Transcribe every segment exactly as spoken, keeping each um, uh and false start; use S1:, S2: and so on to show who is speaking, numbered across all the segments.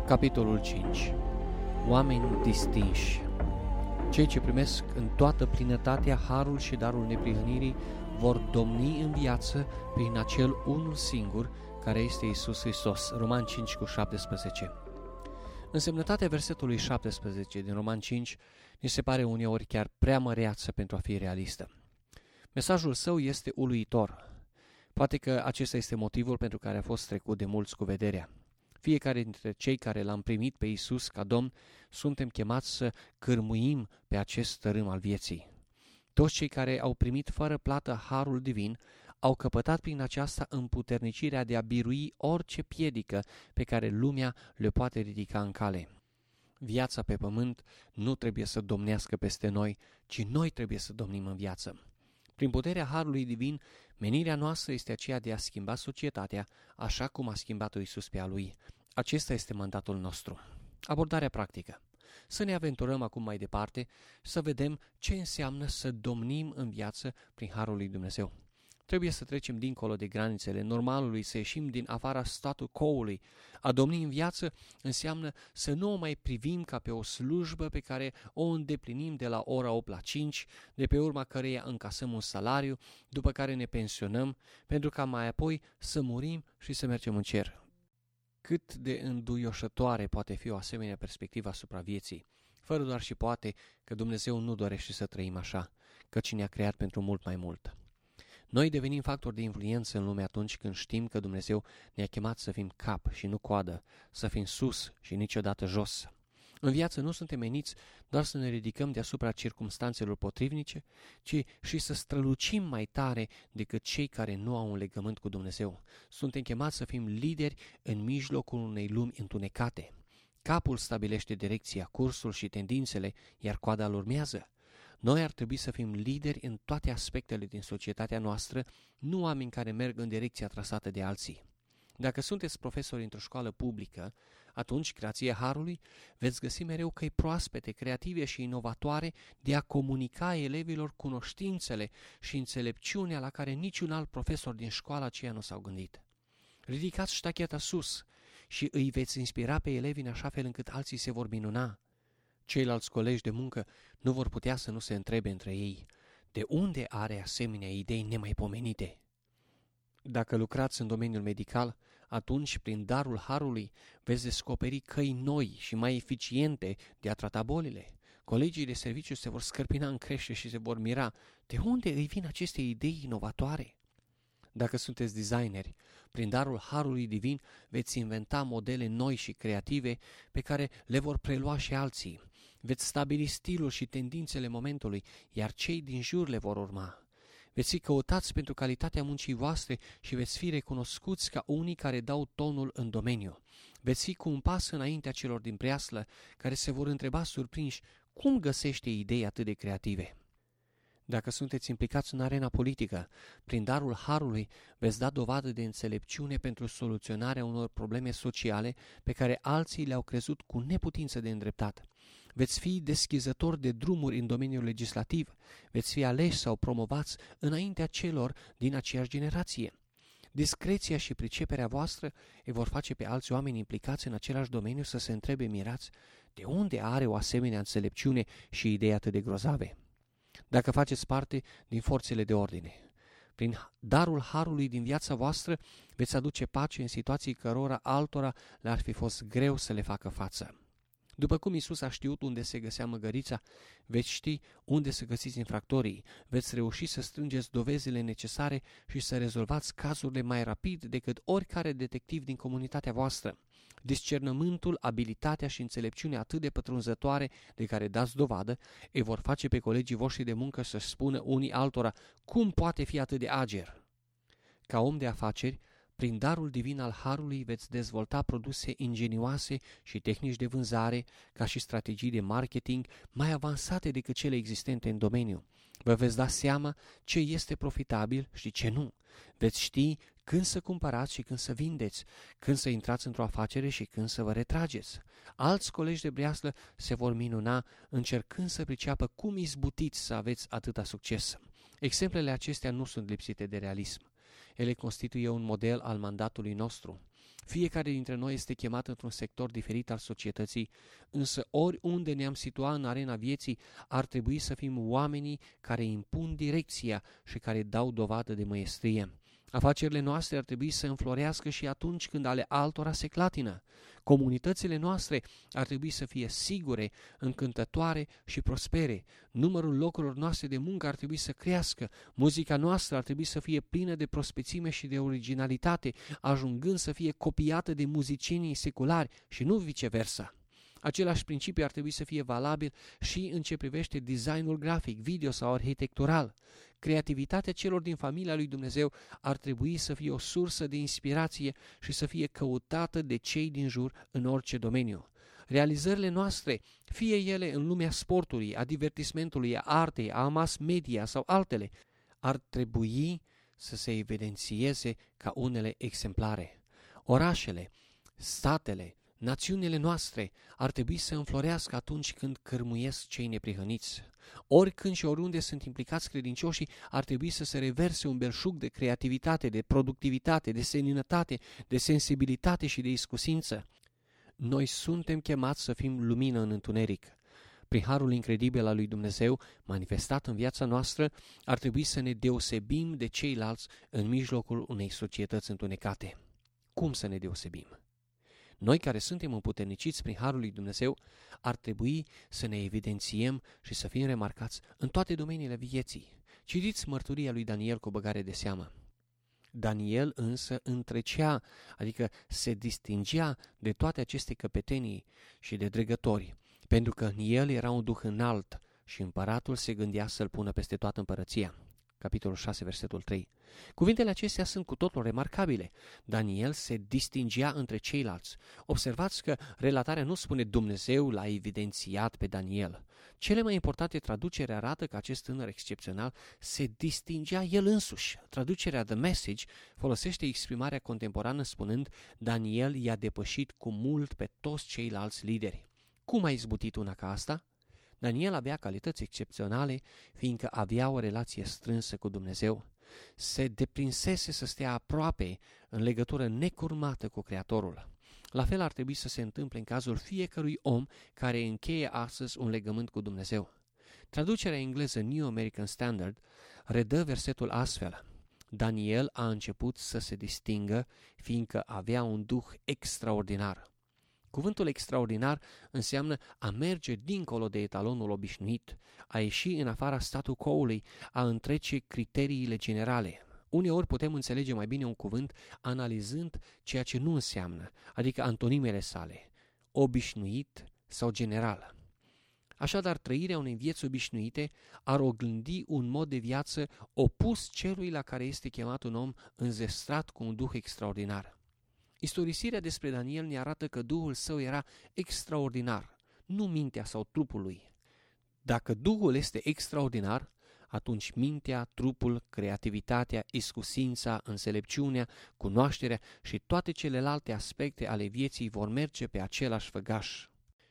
S1: Capitolul cinci. Oameni distinși. Cei ce primesc în toată plinătatea harul și darul neprihănirii vor domni în viață prin acel unul singur care este Iisus Hristos. Roman cinci cu șaptesprezece. Însemnătatea versetului șaptesprezece din Roman cinci ni se pare uneori chiar prea măreață pentru a fi realistă. Mesajul său este uluitor. Poate că acesta este motivul pentru care a fost trecut de mulți cu vederea. Fiecare dintre cei care l-am primit pe Iisus ca Domn suntem chemați să cârmuim pe acest tărâm al vieții. Toți cei care au primit fără plată harul divin au căpătat prin aceasta împuternicirea de a birui orice piedică pe care lumea le poate ridica în cale. Viața pe pământ nu trebuie să domnească peste noi, ci noi trebuie să domnim în viață. Prin puterea harului divin, menirea noastră este aceea de a schimba societatea așa cum a schimbat-o Iisus pe a lui. Acesta este mandatul nostru. Abordarea practică. Să ne aventurăm acum mai departe, să vedem ce înseamnă să domnim în viață prin harul lui Dumnezeu. Trebuie să trecem dincolo de granițele normalului, să ieșim din afara statu quo-ului. A domni în viață înseamnă să nu o mai privim ca pe o slujbă pe care o îndeplinim de la ora opt la cinci, de pe urma căreia încasăm un salariu, după care ne pensionăm, pentru ca mai apoi să murim și să mergem în cer. Cât de înduioșătoare poate fi o asemenea perspectivă asupra vieții, fără doar și poate că Dumnezeu nu dorește să trăim așa, căci ne-a creat pentru mult mai mult. Noi devenim factori de influență în lume atunci când știm că Dumnezeu ne-a chemat să fim cap și nu coadă, să fim sus și niciodată jos. În viață nu suntem meniți doar să ne ridicăm deasupra circumstanțelor potrivnice, ci și să strălucim mai tare decât cei care nu au un legământ cu Dumnezeu. Suntem chemați să fim lideri în mijlocul unei lumi întunecate. Capul stabilește direcția, cursul și tendințele, iar coada îl urmează. Noi ar trebui să fim lideri în toate aspectele din societatea noastră, nu oameni care merg în direcția trasată de alții. Dacă sunteți profesori într-o școală publică, atunci, grație harului, veți găsi mereu căi proaspete, creative și inovatoare de a comunica elevilor cunoștințele și înțelepciunea la care niciun alt profesor din școala aceea nu s-au gândit. Ridicați ștacheta sus și îi veți inspira pe elevi în așa fel încât alții se vor minuna. Ceilalți colegi de muncă nu vor putea să nu se întrebe între ei, de unde are asemenea idei nemaipomenite? Dacă lucrați în domeniul medical, atunci, prin darul harului, veți descoperi căi noi și mai eficiente de a trata bolile. Colegii de serviciu se vor scărpina în crește și se vor mira. De unde îi vin aceste idei inovatoare? Dacă sunteți designeri, prin darul harului divin veți inventa modele noi și creative pe care le vor prelua și alții. Veți stabili stilul și tendințele momentului, iar cei din jur le vor urma. Veți fi căutați pentru calitatea muncii voastre și veți fi recunoscuți ca unii care dau tonul în domeniu. Veți fi cu un pas înaintea celor din preaslă care se vor întreba surprinși cum găsește idei atât de creative. Dacă sunteți implicați în arena politică, prin darul harului veți da dovadă de înțelepciune pentru soluționarea unor probleme sociale pe care alții le-au crezut cu neputință de îndreptat. Veți fi deschizători de drumuri în domeniul legislativ, veți fi aleși sau promovați înaintea celor din aceeași generație. Discreția și priceperea voastră îi vor face pe alți oameni implicați în același domeniu să se întrebe mirați de unde are o asemenea înțelepciune și idei atât de grozave. Dacă faceți parte din forțele de ordine, prin darul harului din viața voastră veți aduce pace în situații cărora altora le-ar fi fost greu să le facă față. După cum Iisus a știut unde se găsea măgărița, veți ști unde să găsiți infractorii, veți reuși să strângeți dovezile necesare și să rezolvați cazurile mai rapid decât oricare detectiv din comunitatea voastră. Discernământul, abilitatea și înțelepciunea atât de pătrunzătoare de care dați dovadă îi vor face pe colegii voștri de muncă să-și spună unii altora cum poate fi atât de ager. Ca om de afaceri, prin darul divin al harului veți dezvolta produse ingenioase și tehnici de vânzare, ca și strategii de marketing mai avansate decât cele existente în domeniu. Vă veți da seama ce este profitabil și ce nu. Veți ști când să cumpărați și când să vindeți, când să intrați într-o afacere și când să vă retrageți. Alți colegi de breaslă se vor minuna încercând să priceapă cum izbutiți să aveți atâta succes. Exemplele acestea nu sunt lipsite de realism. Ele constituie un model al mandatului nostru. Fiecare dintre noi este chemat într-un sector diferit al societății, însă oriunde ne-am situat în arena vieții, ar trebui să fim oamenii care impun direcția și care dau dovadă de măiestrie. Afacerile noastre ar trebui să înflorească și atunci când ale altora se clatină. Comunitățile noastre ar trebui să fie sigure, încântătoare și prospere. Numărul locurilor noastre de muncă ar trebui să crească. Muzica noastră ar trebui să fie plină de prospețime și de originalitate, ajungând să fie copiată de muzicienii seculari și nu viceversa. Același principiu ar trebui să fie valabil și în ce privește designul grafic, video sau arhitectural. Creativitatea celor din familia lui Dumnezeu ar trebui să fie o sursă de inspirație și să fie căutată de cei din jur în orice domeniu. Realizările noastre, fie ele în lumea sportului, a divertismentului, a artei, a mass media sau altele, ar trebui să se evidențieze ca unele exemplare. Orașele, statele, națiunile noastre ar trebui să înflorească atunci când cârmuiesc cei neprihăniți. Oricând și oriunde sunt implicați credincioșii, ar trebui să se reverse un belșug de creativitate, de productivitate, de seninătate, de sensibilitate și de iscusință. Noi suntem chemați să fim lumină în întuneric. Prin harul incredibil al lui Dumnezeu, manifestat în viața noastră, ar trebui să ne deosebim de ceilalți în mijlocul unei societăți întunecate. Cum să ne deosebim? Noi care suntem împuterniciți prin harul lui Dumnezeu, ar trebui să ne evidențiem și să fim remarcați în toate domeniile vieții. Citiți mărturia lui Daniel cu băgare de seamă. Daniel însă întrecea, adică se distingea de toate aceste căpetenii și de dregători, pentru că în el era un duh înalt și împăratul se gândea să-l pună peste toată împărăția. Capitolul șase, versetul trei. Cuvintele acestea sunt cu totul remarcabile. Daniel se distingea între ceilalți. Observați că relatarea nu spune Dumnezeu l-a evidențiat pe Daniel. Cele mai importante traduceri arată că acest tânăr excepțional se distingea el însuși. Traducerea The Message folosește exprimarea contemporană spunând Daniel i-a depășit cu mult pe toți ceilalți lideri. Cum a izbutit una ca asta? Daniel avea calități excepționale, fiindcă avea o relație strânsă cu Dumnezeu. Se deprinsese să stea aproape, în legătură necurmată cu Creatorul. La fel ar trebui să se întâmple în cazul fiecărui om care încheie astăzi un legământ cu Dumnezeu. Traducerea engleză New American Standard redă versetul astfel. Daniel a început să se distingă, fiindcă avea un duh extraordinar. Cuvântul extraordinar înseamnă a merge dincolo de etalonul obișnuit, a ieși în afara statu quo-ului, a întrece criteriile generale. Uneori putem înțelege mai bine un cuvânt analizând ceea ce nu înseamnă, adică antonimele sale, obișnuit sau general. Așadar, trăirea unei vieți obișnuite ar oglindi un mod de viață opus celui la care este chemat un om înzestrat cu un duh extraordinar. Istorisirea despre Daniel ne arată că duhul său era extraordinar, nu mintea sau trupul lui. Dacă duhul este extraordinar, atunci mintea, trupul, creativitatea, iscusința, înțelepciunea, cunoașterea și toate celelalte aspecte ale vieții vor merge pe același făgaș.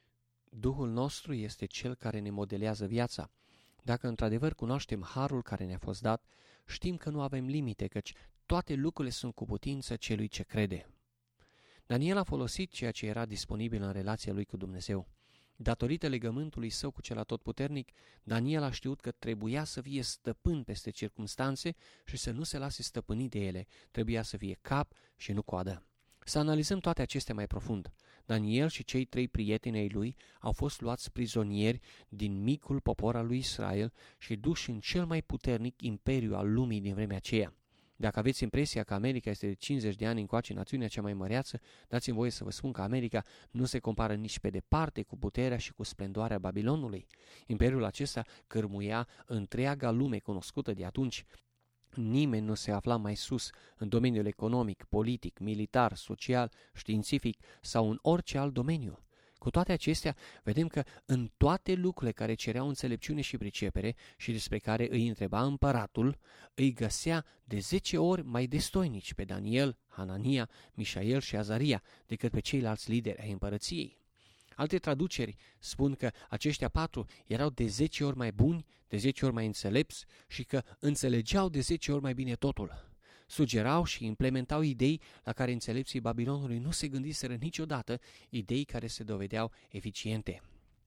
S1: Duhul nostru este cel care ne modelează viața. Dacă într-adevăr cunoaștem harul care ne-a fost dat, știm că nu avem limite, căci toate lucrurile sunt cu putință celui ce crede. Daniel a folosit ceea ce era disponibil în relația lui cu Dumnezeu. Datorită legământului său cu cel atotputernic, Daniel a știut că trebuia să fie stăpân peste circumstanțe și să nu se lase stăpânit de ele, trebuia să fie cap și nu coadă. Să analizăm toate acestea mai profund. Daniel și cei trei prieteni ai lui au fost luați prizonieri din micul popor al lui Israel și duși în cel mai puternic imperiu al lumii din vremea aceea. Dacă aveți impresia că America este de cincizeci de ani încoace națiunea cea mai măreață, dați-mi voie să vă spun că America nu se compară nici pe departe cu puterea și cu splendoarea Babilonului. Imperiul acesta cărmuia întreaga lume cunoscută de atunci. Nimeni nu se afla mai sus în domeniul economic, politic, militar, social, științific sau în orice alt domeniu. Cu toate acestea, vedem că în toate lucrurile care cereau înțelepciune și pricepere și despre care îi întreba împăratul, îi găsea de zece ori mai destoinici pe Daniel, Hanania, Mișael și Azaria decât pe ceilalți lideri ai împărăției. Alte traduceri spun că aceștia patru erau de zece ori mai buni, de zece ori mai înțelepți și că înțelegeau de zece ori mai bine totul. Sugerau și implementau idei la care înțelepții Babilonului nu se gândiseră niciodată, idei care se dovedeau eficiente,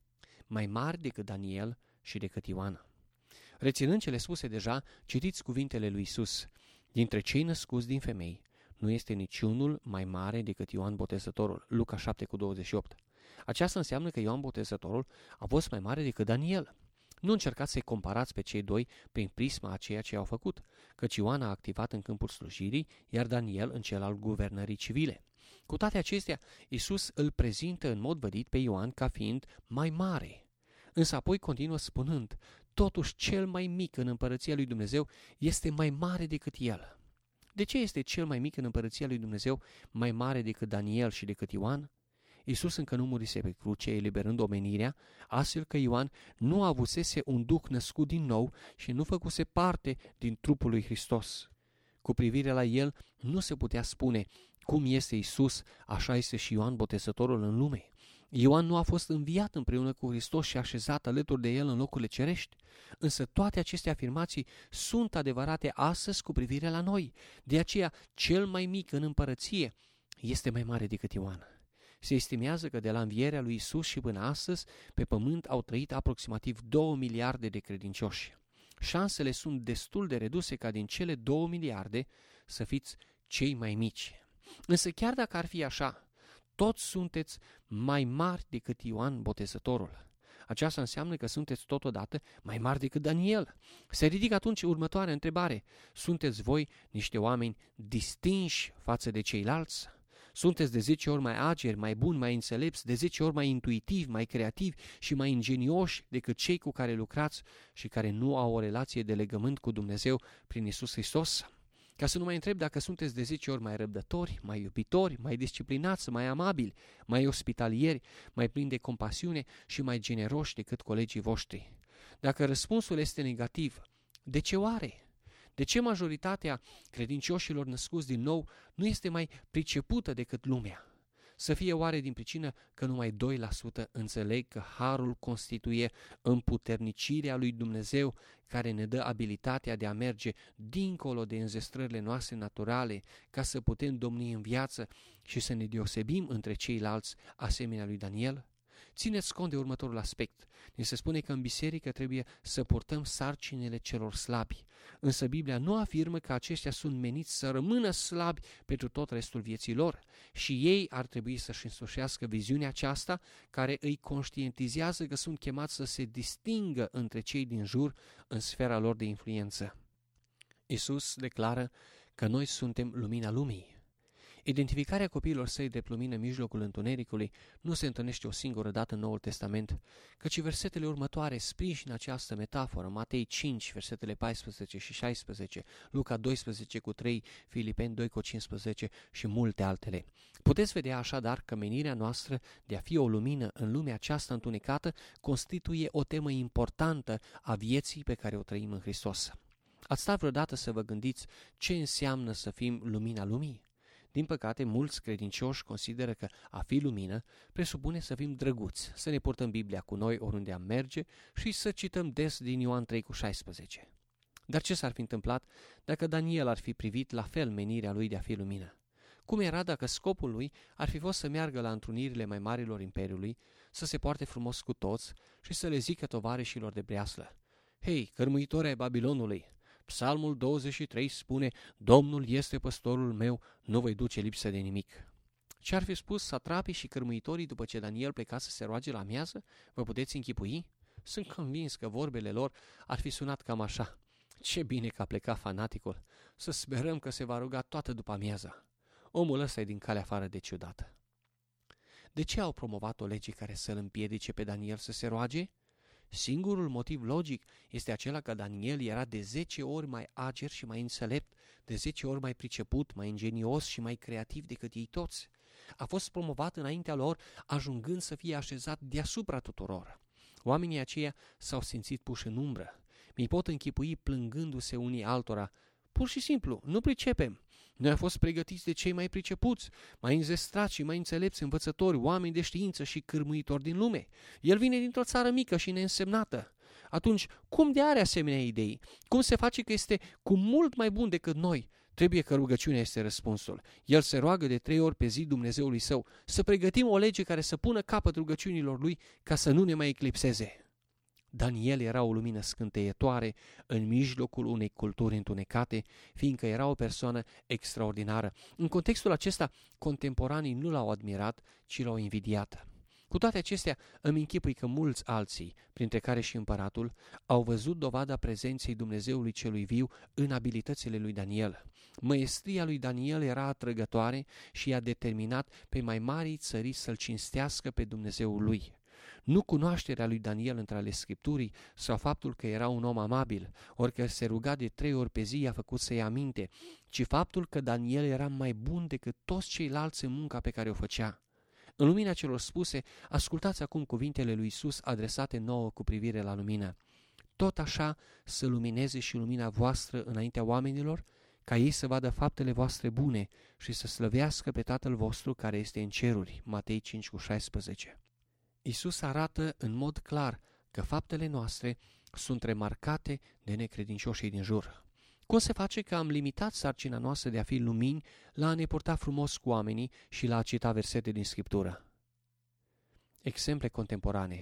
S1: mai mari decât Daniel și decât Ioan. Reținând cele spuse deja, citiți cuvintele lui Iisus: dintre cei născuți din femei nu este niciunul mai mare decât Ioan Botezătorul. Luca șapte cu douăzeci și opt. Aceasta înseamnă că Ioan Botezătorul a fost mai mare decât Daniel. Nu încercați să-i comparați pe cei doi prin prisma a ceea ce au făcut, căci Ioan a activat în câmpul slujirii, iar Daniel în cel al guvernării civile. Cu toate acestea, Iisus îl prezintă în mod vădit pe Ioan ca fiind mai mare. Însă apoi continuă spunând: totuși cel mai mic în împărăția lui Dumnezeu este mai mare decât el. De ce este cel mai mic în împărăția lui Dumnezeu mai mare decât Daniel și decât Ioan? Iisus încă nu murise pe cruce, eliberând omenirea, astfel că Ioan nu avusese un duh născut din nou și nu făcuse parte din trupul lui Hristos. Cu privire la el, nu se putea spune: cum este Iisus, așa este și Ioan Botezătorul în lume. Ioan nu a fost înviat împreună cu Hristos și așezat alături de el în locurile cerești. Însă toate aceste afirmații sunt adevărate astăzi cu privire la noi. De aceea, cel mai mic în împărăție este mai mare decât Ioan. Se estimează că de la învierea lui Iisus și până astăzi, pe pământ au trăit aproximativ două miliarde de credincioși. Șansele sunt destul de reduse ca din cele două miliarde să fiți cei mai mici. Însă chiar dacă ar fi așa, toți sunteți mai mari decât Ioan Botezătorul. Aceasta înseamnă că sunteți totodată mai mari decât Daniel. Se ridică atunci următoarea întrebare: sunteți voi niște oameni distinși față de ceilalți? Sunteți de zece ori mai ageri, mai buni, mai înțelepți, de zece ori mai intuitivi, mai creativi și mai ingenioși decât cei cu care lucrați și care nu au o relație de legământ cu Dumnezeu prin Iisus Hristos? Ca să nu mai întreb dacă sunteți de zece ori mai răbdători, mai iubitori, mai disciplinați, mai amabili, mai ospitalieri, mai plini de compasiune și mai generoși decât colegii voștri. Dacă răspunsul este negativ, de ce oare? De ce majoritatea credincioșilor născuți din nou nu este mai pricepută decât lumea? Să fie oare din pricină că numai doi la sută înțeleg că harul constituie împuternicirea lui Dumnezeu care ne dă abilitatea de a merge dincolo de înzestrările noastre naturale ca să putem domni în viață și să ne deosebim între ceilalți asemenea lui Daniel? Țineți cont de următorul aspect. Ni se spune că în biserică trebuie să purtăm sarcinile celor slabi, însă Biblia nu afirmă că aceștia sunt meniți să rămână slabi pentru tot restul vieții lor și ei ar trebui să-și însușească viziunea aceasta care îi conștientizează că sunt chemați să se distingă între cei din jur în sfera lor de influență. Iisus declară că noi suntem lumina lumii. Identificarea copiilor săi de lumină în mijlocul întunericului nu se întâlnește o singură dată în Noul Testament, căci versetele următoare sprijină această metaforă: Matei cinci, versetele paisprezece și șaisprezece, Luca doisprezece cu trei, Filipeni doi cu cincisprezece și multe altele. Puteți vedea așadar că menirea noastră de a fi o lumină în lumea aceasta întunecată constituie o temă importantă a vieții pe care o trăim în Hristos. Ați stat vreodată să vă gândiți ce înseamnă să fim lumina lumii? Din păcate, mulți credincioși consideră că a fi lumină presupune să fim drăguți, să ne purtăm Biblia cu noi oriunde am merge și să cităm des din Ioan trei cu șaisprezece. Dar ce s-ar fi întâmplat dacă Daniel ar fi privit la fel menirea lui de a fi lumină? Cum era dacă scopul lui ar fi fost să meargă la întrunirile mai marilor imperiului, să se poarte frumos cu toți și să le zică tovarășilor de breaslă: hei, cărmuitori ai Babilonului! Psalmul douăzeci și trei spune: Domnul este păstorul meu, nu voi duce lipsă de nimic. Ce ar fi spus satrapii și cărmuitorii după ce Daniel pleca să se roage la amiază? Vă puteți închipui? Sunt convins că vorbele lor ar fi sunat cam așa: ce bine că a plecat fanaticul, să sperăm că se va ruga toată după amiaza. Omul ăsta e din calea afară de ciudată. De ce au promovat o lege care să-l împiedice pe Daniel să se roage? Singurul motiv logic este acela că Daniel era de zece ori mai ager și mai înțelept, de zece ori mai priceput, mai ingenios și mai creativ decât ei toți. A fost promovat înaintea lor, ajungând să fie așezat deasupra tuturor. Oamenii aceia s-au simțit puși în umbră. Mi-i pot închipui plângându-se unii altora: pur și simplu, nu pricepem. Noi am fost pregătiți de cei mai pricepuți, mai înzestrați și mai înțelepți învățători, oameni de știință și cârmuitori din lume. El vine dintr-o țară mică și neînsemnată. Atunci, cum de are asemenea idei? Cum se face că este cu mult mai bun decât noi? Trebuie că rugăciunea este răspunsul. El se roagă de trei ori pe zi Dumnezeului său să pregătim o lege care să pună capăt rugăciunilor lui ca să nu ne mai eclipseze. Daniel era o lumină scânteietoare în mijlocul unei culturi întunecate, fiindcă era o persoană extraordinară. În contextul acesta, contemporanii nu l-au admirat, ci l-au invidiat. Cu toate acestea, îmi închipui că mulți alții, printre care și împăratul, au văzut dovada prezenței Dumnezeului celui viu în abilitățile lui Daniel. Măestria lui Daniel era atrăgătoare și i-a determinat pe mai marii țări să-l cinstească pe Dumnezeul lui. Nu cunoașterea lui Daniel între ale Scripturii sau faptul că era un om amabil, ori că se ruga de trei ori pe zi i-a făcut să-i aminte, ci faptul că Daniel era mai bun decât toți ceilalți în munca pe care o făcea. În lumina celor spuse, ascultați acum cuvintele lui Iisus adresate nouă cu privire la lumină. Tot așa să lumineze și lumina voastră înaintea oamenilor, ca ei să vadă faptele voastre bune și să slăvească pe Tatăl vostru care este în ceruri. Matei cinci cu șaisprezece. Iisus arată în mod clar că faptele noastre sunt remarcate de necredincioșii din jur. Cum se face că am limitat sarcina noastră de a fi lumini la a ne purta frumos cu oamenii și la a cita versete din Scriptură? Exemple contemporane.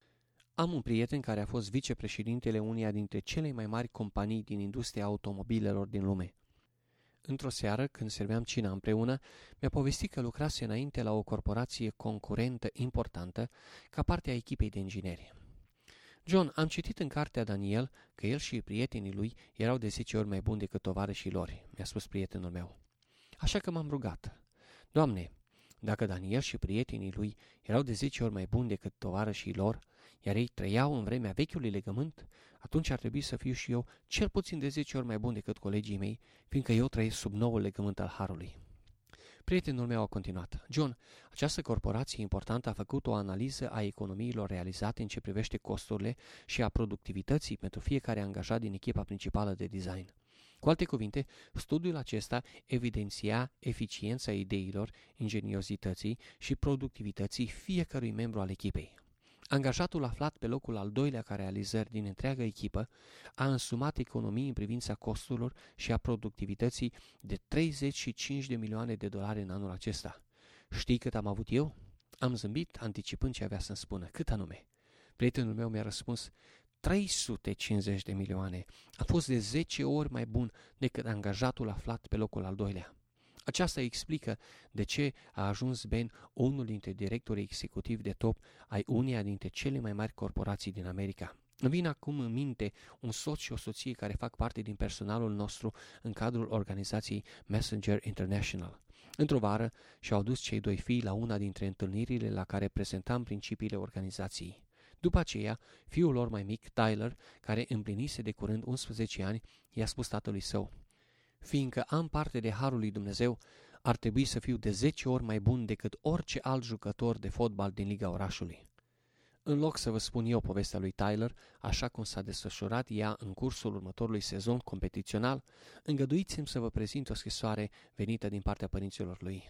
S1: Am un prieten care a fost vicepreședintele uneia dintre cele mai mari companii din industria automobilelor din lume. Într-o seară, când serveam cina împreună, mi-a povestit că lucrase înainte la o corporație concurentă importantă ca parte a echipei de ingineri. John, am citit în cartea Daniel că el și prietenii lui erau de zece ori mai buni decât tovarășii lor, mi-a spus prietenul meu. Așa că m-am rugat. Doamne, dacă Daniel și prietenii lui erau de zece ori mai buni decât tovarășii lor, iar ei trăiau în vremea vechiului legământ, atunci ar trebui să fiu și eu cel puțin de zece ori mai bun decât colegii mei, fiindcă eu trăiesc sub noul legământ al Harului. Prietenul meu a continuat. John, această corporație importantă a făcut o analiză a economiilor realizate în ce privește costurile și a productivității pentru fiecare angajat din echipa principală de design. Cu alte cuvinte, studiul acesta evidenția eficiența ideilor, ingeniozității și productivității fiecărui membru al echipei. Angajatul aflat pe locul al doilea ca realizări din întreaga echipă a însumat economii în privința costurilor și a productivității de treizeci și cinci de milioane de dolari în anul acesta. Știi cât am avut eu? Am zâmbit, anticipând ce avea să-mi spună. Cât anume? Prietenul meu mi-a răspuns, trei sute cincizeci de milioane. A fost de zece ori mai bun decât angajatul aflat pe locul al doilea. Aceasta explică de ce a ajuns Ben unul dintre directorii executivi de top ai uneia dintre cele mai mari corporații din America. Îmi vine acum în minte un soț și o soție care fac parte din personalul nostru în cadrul organizației Messenger International. Într-o vară și-au dus cei doi fii la una dintre întâlnirile la care prezentam principiile organizației. După aceea, fiul lor mai mic, Tyler, care împlinise de curând unsprezece ani, i-a spus tatălui său, fiindcă am parte de harul lui Dumnezeu, ar trebui să fiu de zece ori mai bun decât orice alt jucător de fotbal din Liga Orașului. În loc să vă spun eu povestea lui Tyler, așa cum s-a desfășurat ea în cursul următorului sezon competițional, îngăduiți-mi să vă prezint o scrisoare venită din partea părinților lui.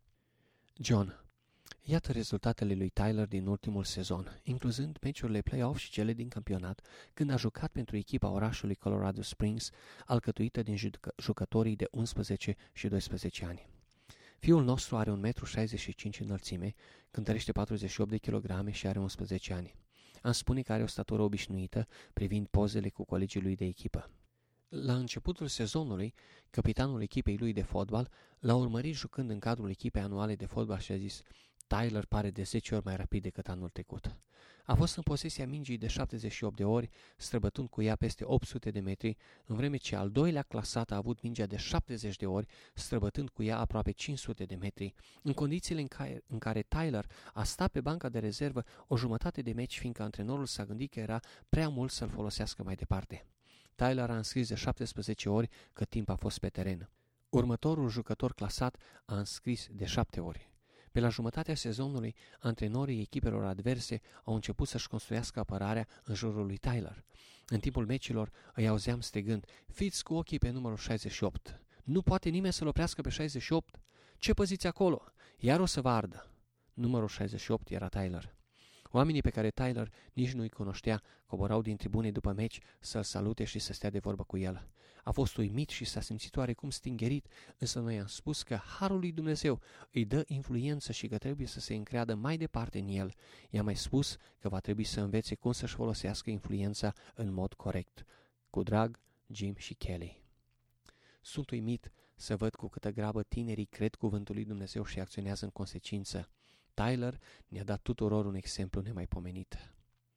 S1: John, iată rezultatele lui Tyler din ultimul sezon, incluzând meciurile play-off și cele din campionat, când a jucat pentru echipa orașului Colorado Springs, alcătuită din jucătorii de unsprezece și doisprezece ani. Fiul nostru are un metru șaizeci și cinci înălțime, cântărește patruzeci și opt de kilograme și are unsprezece ani. Am spune că are o statură obișnuită, privind pozele cu colegii lui de echipă. La începutul sezonului, capitanul echipei lui de fotbal l-a urmărit jucând în cadrul echipei anuale de fotbal și a zis, Tyler pare de zece ori mai rapid decât anul trecut. A fost în posesia mingii de șaptezeci și opt de ori, străbătând cu ea peste opt sute de metri, în vreme ce al doilea clasat a avut mingea de șaptezeci de ori, străbătând cu ea aproape cinci sute de metri, în condițiile în care, în care Tyler a stat pe banca de rezervă o jumătate de meci, fiindcă antrenorul s-a gândit că era prea mult să-l folosească mai departe. Tyler a înscris de șaptesprezece ori cât timp a fost pe teren. Următorul jucător clasat a înscris de șapte ori. Pe la jumătatea sezonului, antrenorii echipelor adverse au început să-și construiască apărarea în jurul lui Tyler. În timpul meciilor îi auzeam strigând, fiți cu ochii pe numărul șaizeci și opt. Nu poate nimeni să-l oprească pe șaizeci și opt? Ce păziți acolo? Iar o să vă ardă. Numărul șaizeci și opt era Tyler. Oamenii pe care Tyler nici nu-i cunoștea coborau din tribune după meci să-l salute și să stea de vorbă cu el. a fost uimit și s-a simțit oarecum stingerit, însă noi am spus că harul lui Dumnezeu îi dă influență și că trebuie să se încreadă mai departe în el. I-am mai spus că va trebui să învețe cum să-și folosească influența în mod corect. Cu drag, Jim și Kelly. Sunt uimit să văd cu câtă grabă tinerii cred cuvântul lui Dumnezeu și acționează în consecință. Tyler ne-a dat tuturor un exemplu nemaipomenit.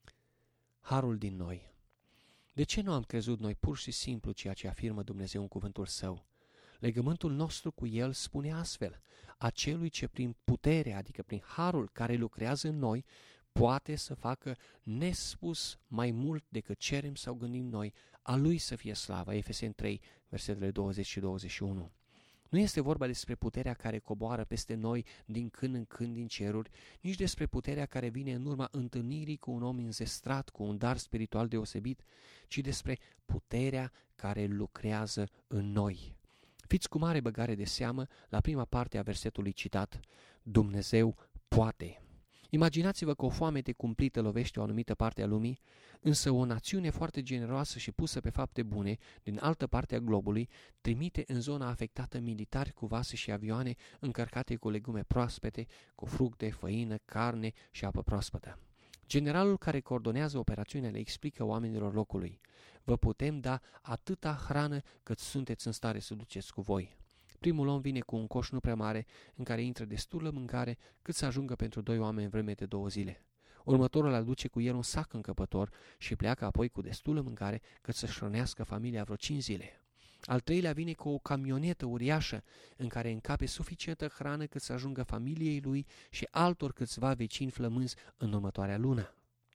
S1: Harul din noi. De ce nu am crezut noi pur și simplu ceea ce afirmă Dumnezeu în cuvântul Său? Legământul nostru cu El spune astfel: acelui ce prin putere, adică prin harul care lucrează în noi, poate să facă nespus mai mult decât cerem sau gândim noi, a Lui să fie slava. Efeseni trei, versetele douăzeci și douăzeci și unu. Nu este vorba despre puterea care coboară peste noi din când în când din ceruri, nici despre puterea care vine în urma întâlnirii cu un om înzestrat, cu un dar spiritual deosebit, ci despre puterea care lucrează în noi. Fiți cu mare băgare de seamă la prima parte a versetului citat: Dumnezeu poate. Imaginați-vă că o foamete cumplită lovește o anumită parte a lumii, însă o națiune foarte generoasă și pusă pe fapte bune din altă parte a globului trimite în zona afectată militari cu vase și avioane încărcate cu legume proaspete, cu fructe, făină, carne și apă proaspătă. Generalul care coordonează operațiunea le explică oamenilor locului: vă putem da atâta hrană cât sunteți în stare să duceți cu voi. Primul om vine cu un coș nu prea mare, în care intră destulă mâncare cât să ajungă pentru doi oameni în vreme de două zile. Următorul aduce cu el un sac încăpător și pleacă apoi cu destulă mâncare cât să-și hrănească familia vreo cinci zile. Al treilea vine cu o camionetă uriașă în care încape suficientă hrană cât să ajungă familiei lui și altor câțiva vecini flămânzi în următoarea lună.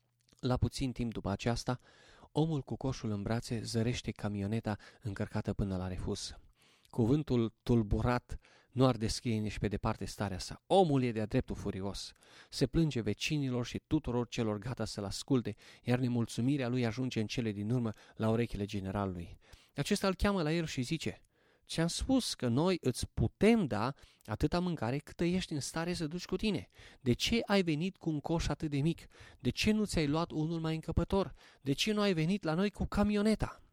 S1: La puțin timp după aceasta, omul cu coșul în brațe zărește camioneta încărcată până la refuz. Cuvântul tulburat nu ar descrie nici pe departe starea sa. Omul e de-a dreptul furios. Se plânge vecinilor și tuturor celor gata să-l asculte, iar nemulțumirea lui ajunge în cele din urmă la urechile generalului. Acesta îl cheamă la el și zice: ți-am spus că noi îți putem da atâta mâncare câtă ești în stare să duci cu tine. De ce ai venit cu un coș atât de mic? De ce nu ți-ai luat unul mai încăpător? De ce nu ai venit la noi cu camioneta?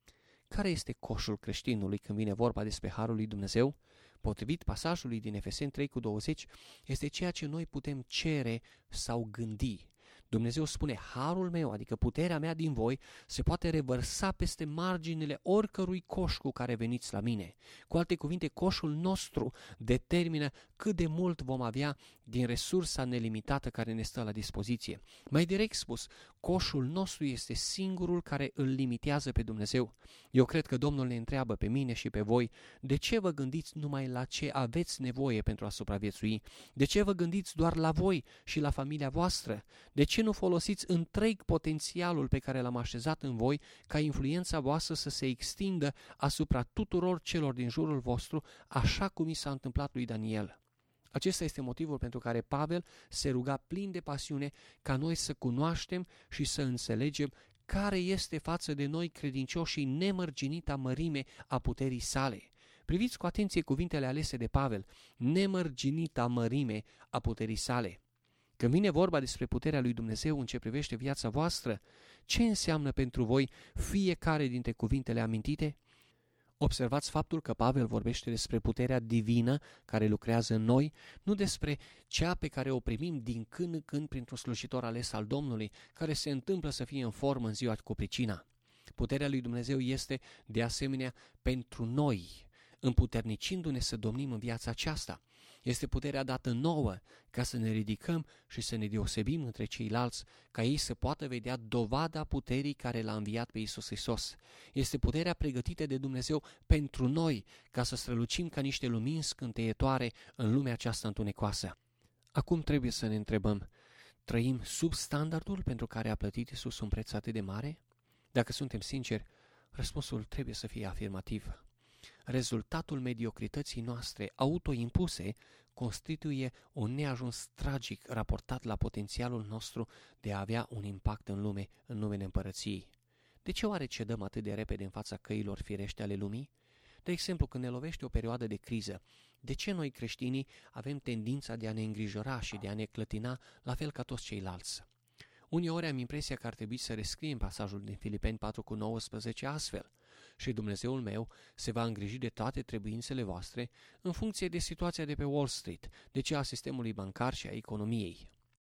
S1: Care este coșul creștinului când vine vorba despre harul lui Dumnezeu? Potrivit pasajului din Efeseni trei cu douăzeci, este ceea ce noi putem cere sau gândi. Dumnezeu spune: harul meu, adică puterea mea din voi, se poate revărsa peste marginile oricărui coș cu care veniți la mine. Cu alte cuvinte, coșul nostru determină cât de mult vom avea din resursa nelimitată care ne stă la dispoziție. Mai direct spus, coșul nostru este singurul care îl limitează pe Dumnezeu. Eu cred că Domnul ne întreabă pe mine și pe voi: de ce vă gândiți numai la ce aveți nevoie pentru a supraviețui? De ce vă gândiți doar la voi și la familia voastră? De ce nu folosiți întreg potențialul pe care l-am așezat în voi ca influența voastră să se extindă asupra tuturor celor din jurul vostru, așa cum i s-a întâmplat lui Daniel? Acesta este motivul pentru care Pavel se ruga plin de pasiune ca noi să cunoaștem și să înțelegem care este față de noi credincioșii nemărginita mărime a puterii sale. Priviți cu atenție cuvintele alese de Pavel: nemărginita mărime a puterii sale. Când vine vorba despre puterea lui Dumnezeu în ce privește viața voastră, ce înseamnă pentru voi fiecare dintre cuvintele amintite? Observați faptul că Pavel vorbește despre puterea divină care lucrează în noi, nu despre cea pe care o primim din când în când printr-un slujitor ales al Domnului, care se întâmplă să fie în formă în ziua cu pricina. Puterea lui Dumnezeu este, de asemenea, pentru noi, împuternicindu-ne să domnim în viața aceasta. Este puterea dată nouă ca să ne ridicăm și să ne deosebim între ceilalți, ca ei să poată vedea dovada puterii care l-a înviat pe Iisus Hristos. Este puterea pregătită de Dumnezeu pentru noi, ca să strălucim ca niște lumini scânteietoare în lumea aceasta întunecoasă. Acum trebuie să ne întrebăm: trăim sub standardul pentru care a plătit Iisus un preț atât de mare? Dacă suntem sinceri, răspunsul trebuie să fie afirmativ. Rezultatul mediocrității noastre autoimpuse constituie un neajuns tragic raportat la potențialul nostru de a avea un impact în lume în numele împărăției. De ce oare cedăm atât de repede în fața căilor firește ale lumii? De exemplu, când ne lovește o perioadă de criză, de ce noi creștinii avem tendința de a ne îngrijora și de a ne clătina la fel ca toți ceilalți? Uneori am impresia că ar trebui să rescriem pasajul din Filipeni patru cu nouăsprezece astfel: și Dumnezeul meu se va îngriji de toate trebuințele voastre în funcție de situația de pe Wall Street, de cea a sistemului bancar și a economiei.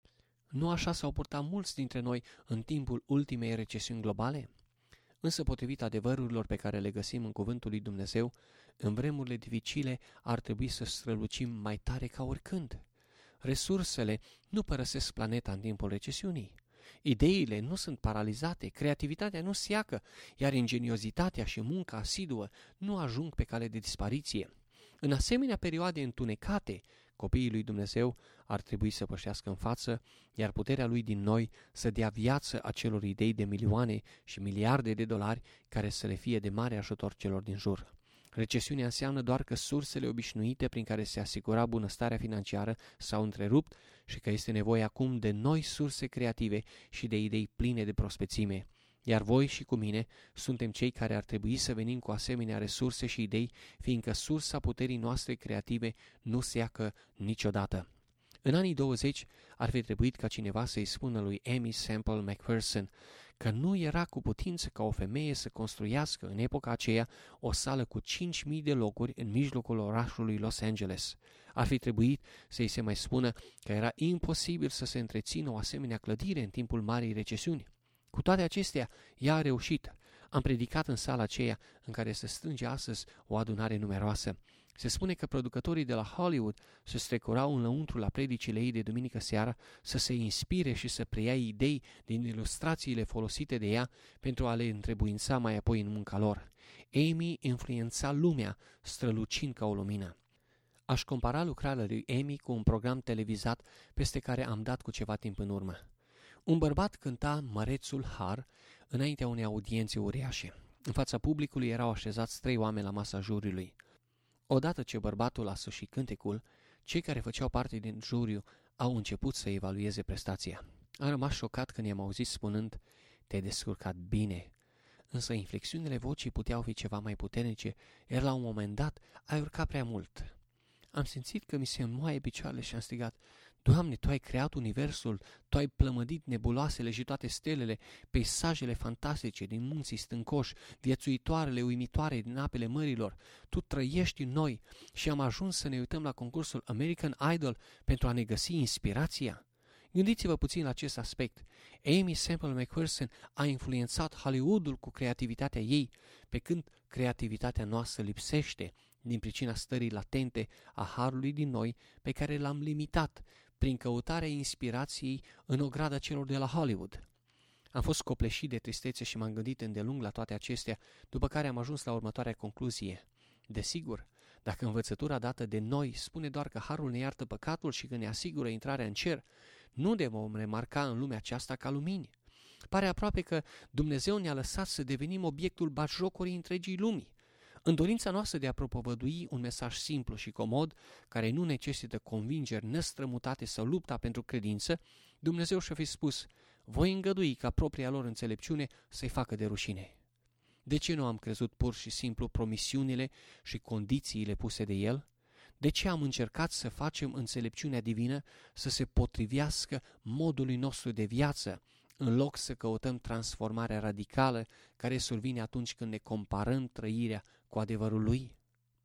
S1: Nu așa s-au purtat mulți dintre noi în timpul ultimei recesiuni globale? Însă, potrivit adevărurilor pe care le găsim în cuvântul lui Dumnezeu, în vremurile dificile ar trebui să strălucim mai tare ca oricând. Resursele nu părăsesc planeta în timpul recesiunii. Ideile nu sunt paralizate, creativitatea nu seacă, iar ingeniozitatea și munca asiduă nu ajung pe cale de dispariție. În asemenea perioade întunecate, copiii lui Dumnezeu ar trebui să pășească în față, iar puterea lui din noi să dea viață acelor idei de milioane și miliarde de dolari care să le fie de mare ajutor celor din jur. Recesiunea înseamnă doar că sursele obișnuite prin care se asigura bunăstarea financiară s-au întrerupt și că este nevoie acum de noi surse creative și de idei pline de prospețime. Iar voi și cu mine suntem cei care ar trebui să venim cu asemenea resurse și idei, fiindcă sursa puterii noastre creative nu seacă niciodată. În anii douăzeci ar fi trebuit ca cineva să-i spună lui Aimee Semple McPherson că nu era cu putință ca o femeie să construiască în epoca aceea o sală cu cinci mii de locuri în mijlocul orașului Los Angeles. Ar fi trebuit să-i se mai spună că era imposibil să se întrețină o asemenea clădire în timpul Marii Recesiuni. Cu toate acestea, ea a reușit. Am predicat în sala aceea în care se strânge astăzi o adunare numeroasă. Se spune că producătorii de la Hollywood se strecurau înăuntru la predicile ei de duminică seara să se inspire și să preia idei din ilustrațiile folosite de ea pentru a le întrebuința mai apoi în munca lor. Aimee influența lumea, strălucind ca o lumină. Aș compara lucrarea lui Aimee cu un program televizat peste care am dat cu ceva timp în urmă. Un bărbat cânta Mărețul Har înaintea unei audiențe uriașe. În fața publicului erau așezați trei oameni la masa juriului. Odată ce bărbatul a sfârșit cântecul, cei care făceau parte din juriu au început să evalueze prestația. Am rămas șocat când i-am auzit spunând, te-ai descurcat bine, însă inflexiunile vocii puteau fi ceva mai puternice, iar la un moment dat ai urcat prea mult. Am simțit că mi se înmoaie picioarele și am strigat, Doamne, Tu ai creat universul, Tu ai plămădit nebuloasele și toate stelele, peisajele fantastice din munții stâncoși, viețuitoarele uimitoare din apele mărilor. Tu trăiești în noi și am ajuns să ne uităm la concursul American Idol pentru a ne găsi inspirația. Gândiți-vă puțin la acest aspect. Aimee Semple McPherson a influențat Hollywoodul cu creativitatea ei, pe când creativitatea noastră lipsește din pricina stării latente a harului din noi pe care l-am limitat prin căutarea inspirației în ograda celor de la Hollywood. Am fost copleșit de tristețe și m-am gândit îndelung la toate acestea, după care am ajuns la următoarea concluzie. Desigur, dacă învățătura dată de noi spune doar că harul ne iartă păcatul și că ne asigură intrarea în cer, nu ne vom remarca în lumea aceasta ca lumini. Pare aproape că Dumnezeu ne-a lăsat să devenim obiectul batjocorii întregii lumii. În dorința noastră de a propovădui un mesaj simplu și comod, care nu necesită convingeri năstrămutate sau lupta pentru credință, Dumnezeu și-a fi spus, voi îngădui ca propria lor înțelepciune să-i facă de rușine. De ce nu am crezut pur și simplu promisiunile și condițiile puse de El? De ce am încercat să facem înțelepciunea divină să se potrivească modului nostru de viață, în loc să căutăm transformarea radicală care survine atunci când ne comparăm trăirea cu adevărul Lui?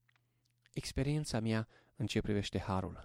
S1: Experiența mea în ce privește harul.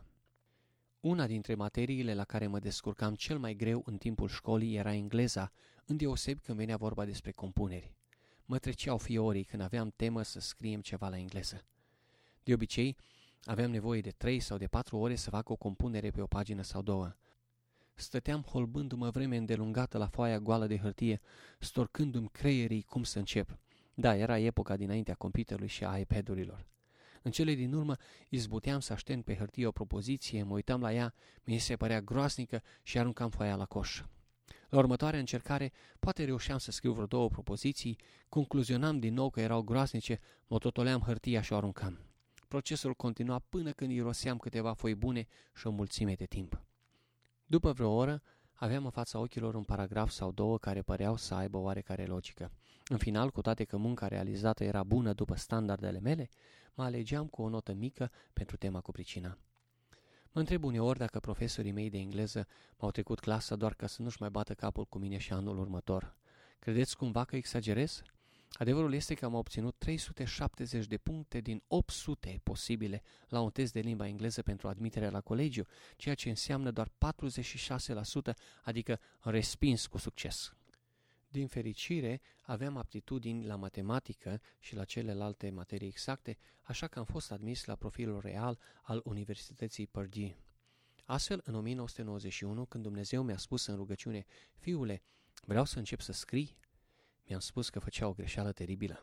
S1: Una dintre materiile la care mă descurcam cel mai greu în timpul școlii era engleza, îndeosebi când venea vorba despre compuneri. Mă treceau fiorii când aveam temă să scriem ceva la engleză. De obicei, aveam nevoie de trei sau de patru ore să fac o compunere pe o pagină sau două. Stăteam holbându-mă vreme îndelungată la foaia goală de hârtie, storcându-mi creierii cum să încep. Da, era epoca dinaintea computerului și a iPad-urilor. În cele din urmă, izbuteam să aștern pe hârtie o propoziție, mă uitam la ea, mi se părea groasnică și aruncam foaia la coș. La următoarea încercare, poate reușeam să scriu vreo două propoziții, concluzionam din nou că erau groasnice, mă totoleam hârtia și o aruncam. Procesul continua până când iroseam câteva foi bune și o mulțime de timp. După vreo oră, aveam în fața ochilor un paragraf sau două care păreau să aibă oarecare logică. În final, cu toate că munca realizată era bună după standardele mele, mă alegeam cu o notă mică pentru tema cu pricina. Mă întreb uneori dacă profesorii mei de engleză m-au trecut clasa doar ca să nu-și mai bată capul cu mine și anul următor. Credeți cumva că exagerez? Adevărul este că am obținut trei sute șaptezeci de puncte din opt sute posibile la un test de limba engleză pentru admiterea la colegiu, ceea ce înseamnă doar patruzeci și șase la sută, adică respins cu succes. Din fericire, aveam aptitudini la matematică și la celelalte materii exacte, așa că am fost admis la profilul real al Universității Purdue. Astfel, în o mie nouă sute nouăzeci și unu, când Dumnezeu mi-a spus în rugăciune, fiule, vreau să încep să scrii, mi-am spus că făcea o greșeală teribilă.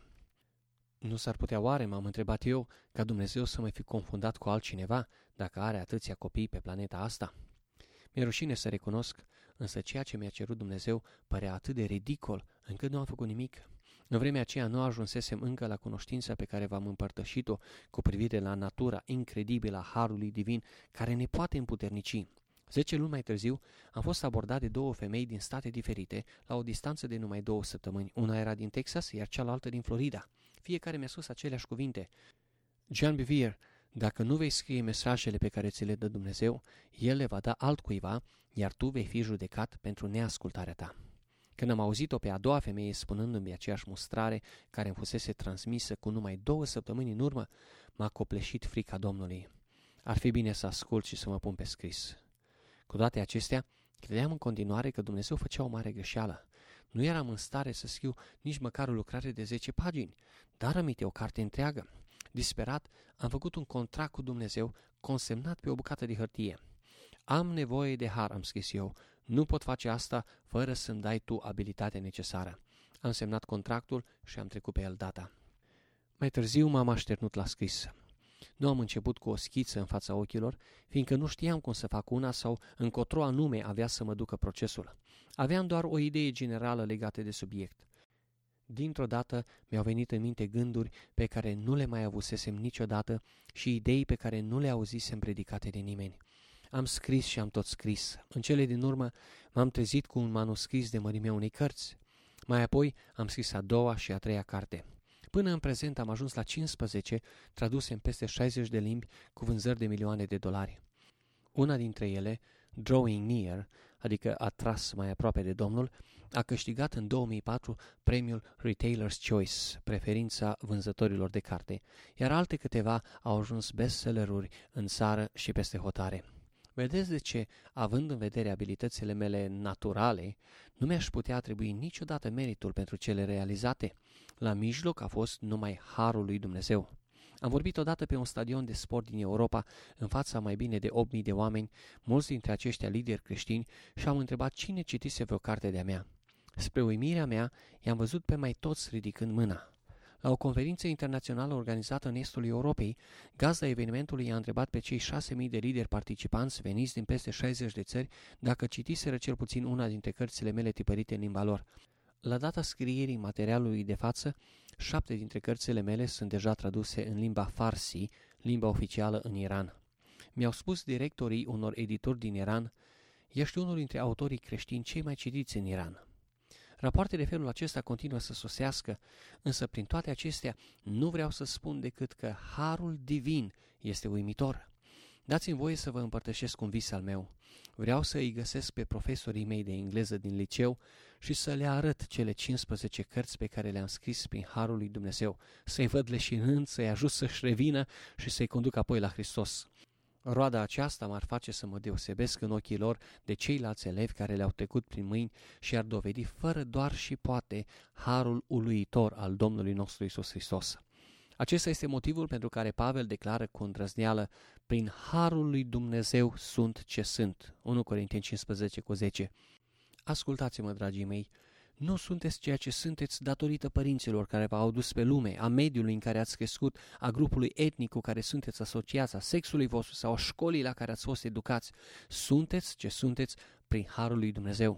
S1: Nu s-ar putea oare, m-am întrebat eu, ca Dumnezeu să mă fi confundat cu altcineva dacă are atâția copii pe planeta asta? Mi-e rușine să recunosc, însă ceea ce mi-a cerut Dumnezeu părea atât de ridicol încât nu am făcut nimic. În vremea aceea nu ajunsesem încă la cunoștința pe care v-am împărtășit-o cu privire la natura incredibilă a Harului Divin care ne poate împuternici. Zece luni mai târziu am fost abordat de două femei din state diferite la o distanță de numai două săptămâni. Una era din Texas, iar cealaltă din Florida. Fiecare mi-a spus aceleași cuvinte. John Bevere, dacă nu vei scrie mesajele pe care ți le dă Dumnezeu, El le va da altcuiva, iar tu vei fi judecat pentru neascultarea ta. Când am auzit-o pe a doua femeie spunându-mi aceeași mustrare care îmi fusese transmisă cu numai două săptămâni în urmă, m-a copleșit frica Domnului. Ar fi bine să ascult și să mă pun pe scris. Cu toate acestea, credeam în continuare că Dumnezeu făcea o mare greșeală. Nu eram în stare să scriu nici măcar o lucrare de zece pagini, dar aminte o carte întreagă. Disperat, am făcut un contract cu Dumnezeu consemnat pe o bucată de hârtie. Am nevoie de har, am scris eu. Nu pot face asta fără să-mi dai tu abilitatea necesară. Am semnat contractul și am trecut pe el data. Mai târziu m-am așternut la scris. Nu am început cu o schiță în fața ochilor, fiindcă nu știam cum să fac una sau încotro anume avea să mă ducă procesul. Aveam doar o idee generală legată de subiect. Dintr-o dată mi-au venit în minte gânduri pe care nu le mai avusesem niciodată și idei pe care nu le auzisem predicate de nimeni. Am scris și am tot scris. În cele din urmă m-am trezit cu un manuscris de mărimea unei cărți. Mai apoi am scris a doua și a treia carte. Până în prezent am ajuns la cincisprezece, traduse în peste șaizeci de limbi, cu vânzări de milioane de dolari. Una dintre ele, Drawing Near, adică atras mai aproape de Domnul, a câștigat în două mii patru premiul Retailer's Choice, preferința vânzătorilor de carte, iar alte câteva au ajuns bestselleruri în țară și peste hotare. Vedeți de ce, având în vedere abilitățile mele naturale, nu mi-aș putea atribui niciodată meritul pentru cele realizate. La mijloc a fost numai harul lui Dumnezeu. Am vorbit odată pe un stadion de sport din Europa, în fața mai bine de opt mii de oameni, mulți dintre aceștia lideri creștini, și am întrebat cine citise vreo carte de-a mea. Spre uimirea mea, i-am văzut pe mai toți ridicând mâna. La o conferință internațională organizată în estul Europei, gazda evenimentului i-a întrebat pe cei șase mii de lideri participanți veniți din peste șaizeci de țări dacă citiseră cel puțin una dintre cărțile mele tipărite în limba lor. La data scrierii materialului de față, șapte dintre cărțile mele sunt deja traduse în limba Farsi, limba oficială în Iran. Mi-au spus directorii unor editori din Iran, ești unul dintre autorii creștini cei mai citiți în Iran. Rapoarte de felul acesta continuă să sosească, însă prin toate acestea nu vreau să spun decât că harul divin este uimitor. Dați-mi voie să vă împărtășesc un vis al meu. Vreau să îi găsesc pe profesorii mei de engleză din liceu și să le arăt cele cincisprezece cărți pe care le-am scris prin harul lui Dumnezeu, să-i văd leșinând, să-i ajut să-și revină și să-i conduc apoi la Hristos. Roada aceasta m-ar face să mă deosebesc în ochii lor de ceilalți elevi care le-au trecut prin mâini și ar dovedi fără doar și poate harul uluitor al Domnului nostru Iisus Hristos. Acesta este motivul pentru care Pavel declară cu îndrăzneală, prin harul lui Dumnezeu sunt ce sunt. unu Corinteni cincisprezece cu zece. Ascultați-mă, dragii mei, nu sunteți ceea ce sunteți datorită părinților care v-au adus pe lume, a mediului în care ați crescut, a grupului etnic cu care sunteți asociați, a sexului vostru sau a școlii la care ați fost educați. Sunteți ce sunteți prin harul lui Dumnezeu.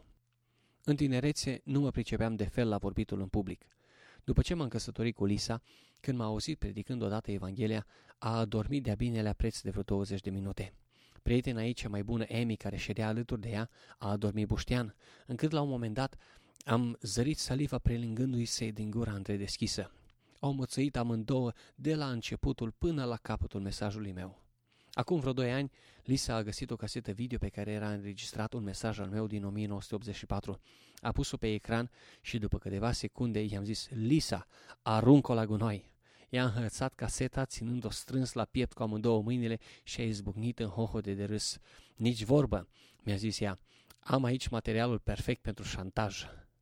S1: În tinerețe nu mă pricepeam de fel la vorbitul în public. După ce m-am căsătorit cu Lisa, când m-a auzit predicând odată Evanghelia, a adormit de-a binelea preț de vreo douăzeci de minute. Prietena ei cea mai bună, Amy, care ședea alături de ea, a adormit buștean, încât la un moment dat am zărit saliva prelingându-i se din gura întredeschisă. Au mățăit amândouă de la începutul până la capătul mesajului meu. Acum vreo doi ani, Lisa a găsit o casetă video pe care era înregistrat un mesaj al meu din o mie nouă sute optzeci și patru. A pus-o pe ecran și după câteva secunde i-am zis: Lisa, aruncă-o la gunoi. Ea a înhățat caseta, ținând-o strâns la piept cu amândouă mâinile și a izbucnit în hohote de râs. Nici vorbă, mi-a zis ea. Am aici materialul perfect pentru șantaj.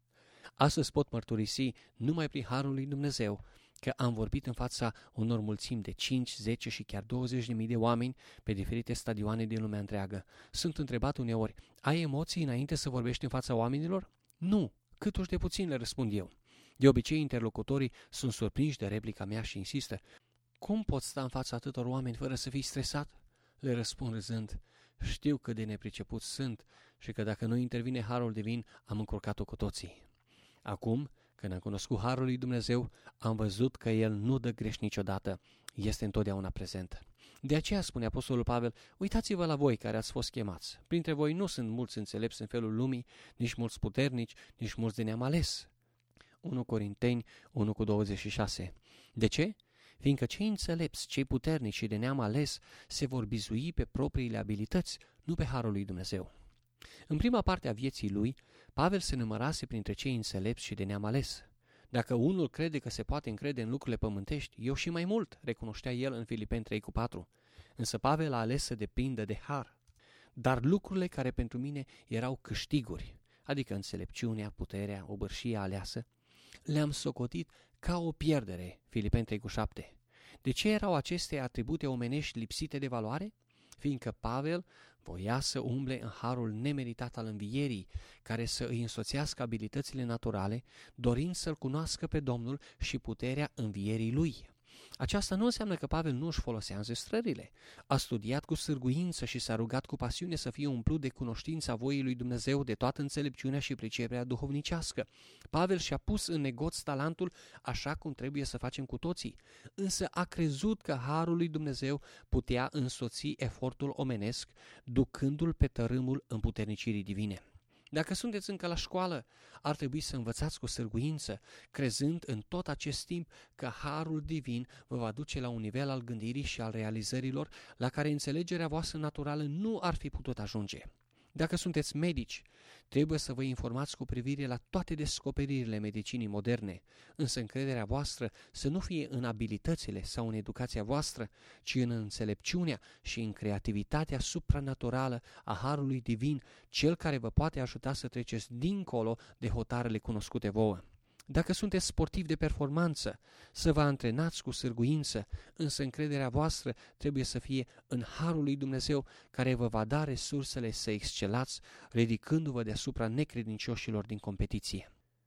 S1: Astăzi pot mărturisi, numai prin harul lui Dumnezeu, că am vorbit în fața unor mulțimi de cinci, zece și chiar douăzeci de mii de oameni pe diferite stadioane din lumea întreagă. Sunt întrebat uneori: ai emoții înainte să vorbești în fața oamenilor? Nu, câtuși de puțin, le răspund eu. De obicei, interlocutorii sunt surprinși de replica mea și insistă: cum poți sta în fața atâtor oameni fără să fii stresat? Le răspund râzând: știu cât de nepriceput sunt și că dacă nu intervine harul divin, am încurcat-o cu toții. Acum, când am cunoscut harul lui Dumnezeu, am văzut că El nu dă greș niciodată, este întotdeauna prezent. De aceea spune apostolul Pavel: uitați-vă la voi care ați fost chemați. Printre voi nu sunt mulți înțelepți în felul lumii, nici mulți puternici, nici mulți de neam ales. unu Corinteni unu cu douăzeci și șase. De ce? Fiindcă cei înțelepți, cei puternici și de neam ales se vor bizui pe propriile abilități, nu pe harul lui Dumnezeu. În prima parte a vieții lui, Pavel se numărase printre cei înțelepți și de neam ales. Dacă unul crede că se poate încrede în lucrurile pământești, eu și mai mult, recunoștea el în Filipeni trei cu patru. Însă Pavel a ales să depindă de har. Dar lucrurile care pentru mine erau câștiguri, adică înțelepciunea, puterea, obârșia aleasă, le-am socotit ca o pierdere, Filipeni trei cu șapte. De ce erau aceste atribute omenești lipsite de valoare? Fiindcă Pavel voia să umble în harul nemeritat al învierii, care să îi însoțească abilitățile naturale, dorind să-L cunoască pe Domnul și puterea învierii Lui. Aceasta nu înseamnă că Pavel nu își folosea înzestrările. A studiat cu sârguință și s-a rugat cu pasiune să fie umplut de cunoștința voii lui Dumnezeu, de toată înțelepciunea și priceperea duhovnicească. Pavel și-a pus în negoț talentul așa cum trebuie să facem cu toții, însă a crezut că harul lui Dumnezeu putea însoți efortul omenesc, ducându-l pe tărâmul împuternicirii divine. Dacă sunteți încă la școală, ar trebui să învățați cu sârguință, crezând în tot acest timp că harul divin vă va duce la un nivel al gândirii și al realizărilor la care înțelegerea voastră naturală nu ar fi putut ajunge. Dacă sunteți medici, trebuie să vă informați cu privire la toate descoperirile medicinii moderne, însă încrederea voastră să nu fie în abilitățile sau în educația voastră, ci în înțelepciunea și în creativitatea supranaturală a harului divin, cel care vă poate ajuta să treceți dincolo de hotarele cunoscute vouă. Dacă sunteți sportivi de performanță, să vă antrenați cu sârguință, însă încrederea voastră trebuie să fie în harul lui Dumnezeu, care vă va da resursele să excelați, ridicându-vă deasupra necredincioșilor din competiție.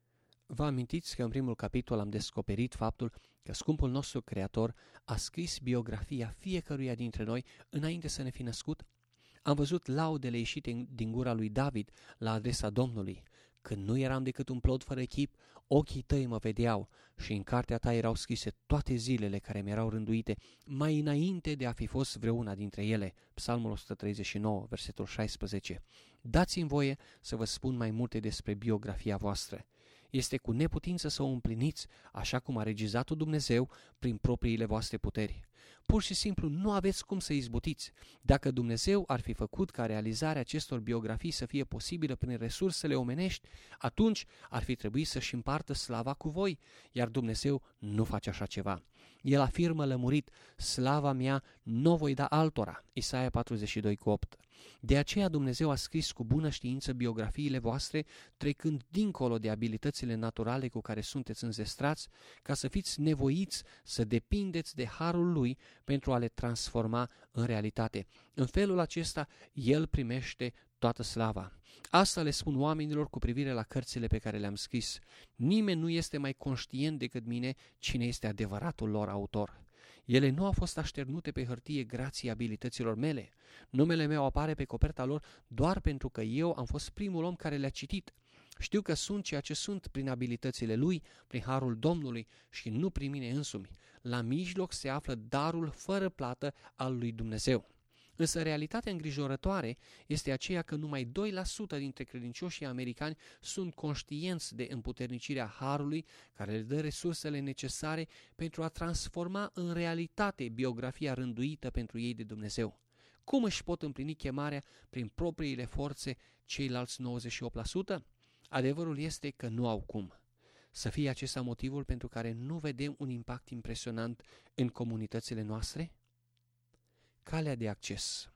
S1: Vă amintiți că în primul capitol am descoperit faptul că scumpul nostru Creator a scris biografia fiecăruia dintre noi înainte să ne fi născut? Am văzut laudele ieșite din gura lui David la adresa Domnului. Când nu eram decât un plod fără chip, ochii tăi mă vedeau și în cartea ta erau scrise toate zilele care mi-erau rânduite, mai înainte de a fi fost vreuna dintre ele. Psalmul o sută treizeci și nouă, versetul șaisprezece. Dați-mi voie să vă spun mai multe despre biografia voastră. Este cu neputință să o împliniți așa cum a regizat-o Dumnezeu prin propriile voastre puteri. Pur și simplu nu aveți cum să izbutiți. Dacă Dumnezeu ar fi făcut ca realizarea acestor biografii să fie posibilă prin resursele omenești, atunci ar fi trebuit să-și împartă slava cu voi, iar Dumnezeu nu face așa ceva. El afirmă lămurit: slava mea nu voi da altora. Isaia patruzeci și doi cu opt. De aceea Dumnezeu a scris cu bună știință biografiile voastre, trecând dincolo de abilitățile naturale cu care sunteți înzestrați, ca să fiți nevoiți să depindeți de harul Lui pentru a le transforma în realitate. În felul acesta, El primește toată slava. Asta le spun oamenilor cu privire la cărțile pe care le-am scris. Nimeni nu este mai conștient decât mine cine este adevăratul lor autor. Ele nu au fost așternute pe hârtie grație abilităților mele. Numele meu apare pe coperta lor doar pentru că eu am fost primul om care le-a citit. Știu că sunt ceea ce sunt prin abilitățile Lui, prin harul Domnului și nu prin mine însumi. La mijloc se află darul fără plată al lui Dumnezeu. Însă realitatea îngrijorătoare este aceea că numai doi la sută dintre credincioșii americani sunt conștienți de împuternicirea harului care le dă resursele necesare pentru a transforma în realitate biografia rânduită pentru ei de Dumnezeu. Cum își pot împlini chemarea prin propriile forțe ceilalți nouăzeci și opt la sută? Adevărul este că nu au cum. Să fie acesta motivul pentru care nu vedem un impact impresionant în comunitățile noastre? Calea de acces.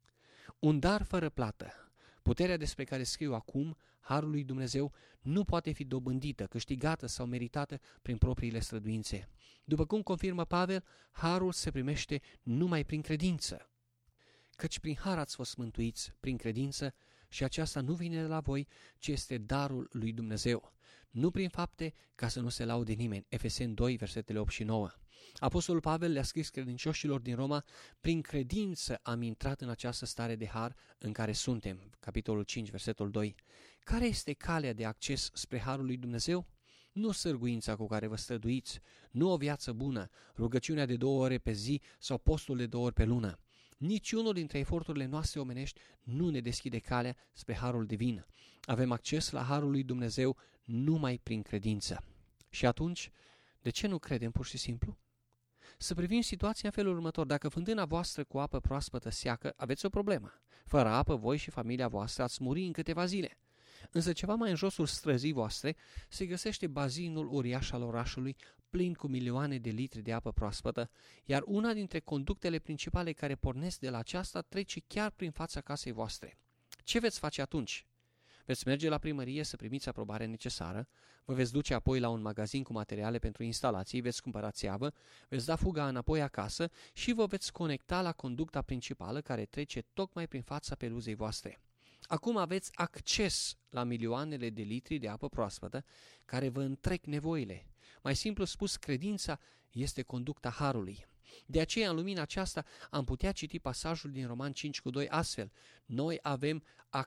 S1: Un dar fără plată. Puterea despre care scriu acum, harul lui Dumnezeu, nu poate fi dobândită, câștigată sau meritată prin propriile străduințe. După cum confirmă Pavel, harul se primește numai prin credință. Căci prin har ați fost mântuiți, prin credință, și aceasta nu vine de la voi, ci este darul lui Dumnezeu. Nu prin fapte, ca să nu se laude nimeni. Efeseni doi, versetele opt și nouă. Apostolul Pavel le-a scris credincioșilor din Roma: prin credință am intrat în această stare de har în care suntem. Capitolul cinci, versetul doi. Care este calea de acces spre harul lui Dumnezeu? Nu sârguința cu care vă străduiți, nu o viață bună, rugăciunea de două ore pe zi sau postul de două ori pe lună. Niciunul dintre eforturile noastre omenești nu ne deschide calea spre harul divin. Avem acces la harul lui Dumnezeu numai prin credință. Și atunci, de ce nu credem pur și simplu? Să privim situația în felul următor. Dacă fântâna voastră cu apă proaspătă seacă, aveți o problemă. Fără apă, voi și familia voastră ați muri în câteva zile. Însă ceva mai în josul străzii voastre se găsește bazinul uriaș al orașului, plin cu milioane de litri de apă proaspătă, iar una dintre conductele principale care pornesc de la aceasta trece chiar prin fața casei voastre. Ce veți face atunci? Veți merge la primărie să primiți aprobarea necesară, vă veți duce apoi la un magazin cu materiale pentru instalații, veți cumpăra țeavă, veți da fuga înapoi acasă și vă veți conecta la conducta principală care trece tocmai prin fața peluzei voastre. Acum aveți acces la milioanele de litri de apă proaspătă care vă întrec nevoile. Mai simplu spus, credința este conducta harului. De aceea, în lumina aceasta, am putea citi pasajul din Roman cinci cu doi astfel: noi avem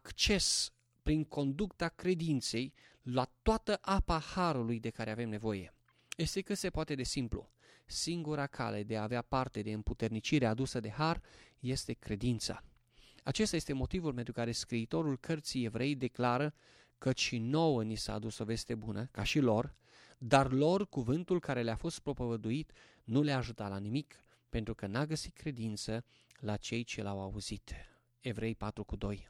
S1: acces prin conducta credinței la toată apa harului de care avem nevoie. Este cât se poate de simplu. Singura cale de a avea parte de împuternicirea adusă de har este credința. Acesta este motivul pentru care scriitorul cărții Evrei declară că și nouă ni s-a adus o veste bună, ca și lor, dar lor cuvântul care le-a fost propovăduit nu le-a ajutat la nimic, pentru că n-a găsit credință la cei ce l-au auzit. Evrei patru cu doi.